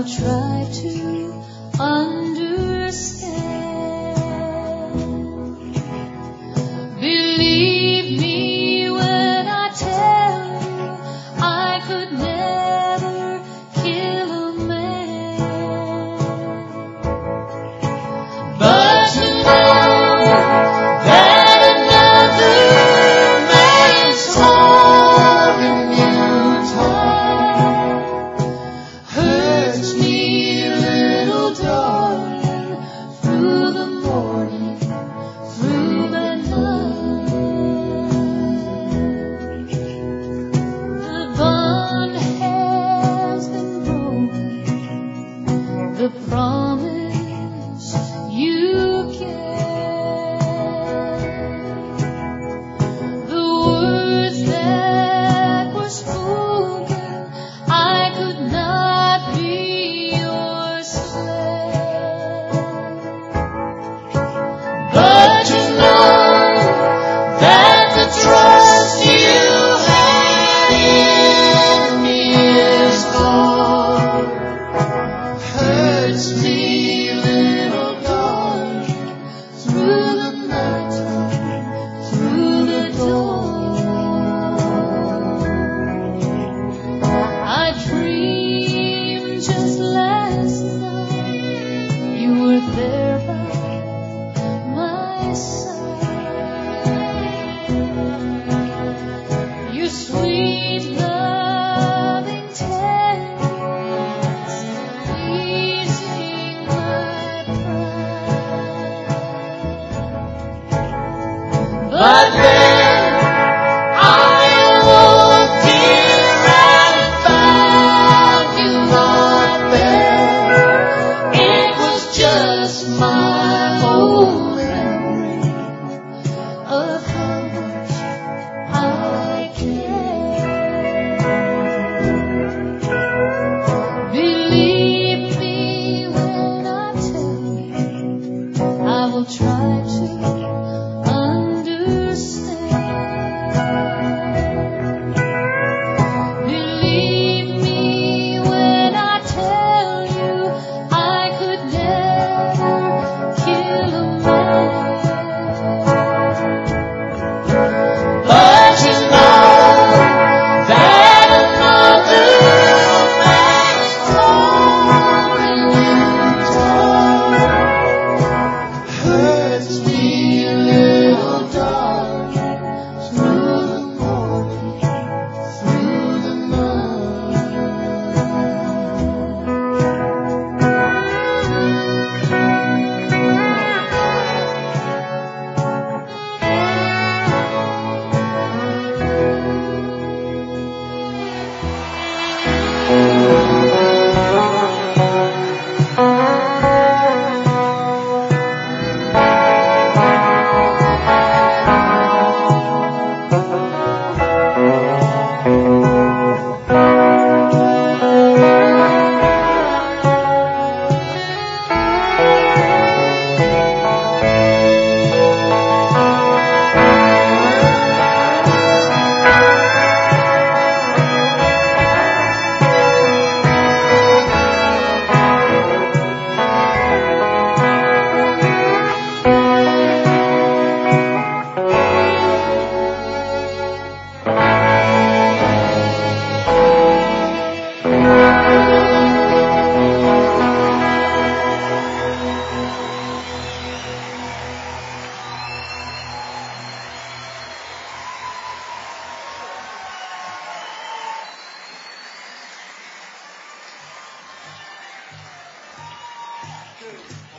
try to understand. Believe me when I tell you I could never kill a man. But to know that another man's holding you tight hurts me, little darling, through the morning, through the night. The bond has been broken, the promise you kept, the words that were spoken, I could not be your slave. But to know that the trust you had in me is gone hurts me, little darling, through the nighttime, through the dawn. I dreamed just last night you were there by my side. Your sweet loving tenderness easing my pride. But then I awoke, dear, and found you not there. It was just my old memory of how much I care. Believe me when I tell you I will try to understand. Believe me when I tell you I could never kill a man. But to know that another man's holding you tight hurts me, little darling, through the morning, through the night. Good.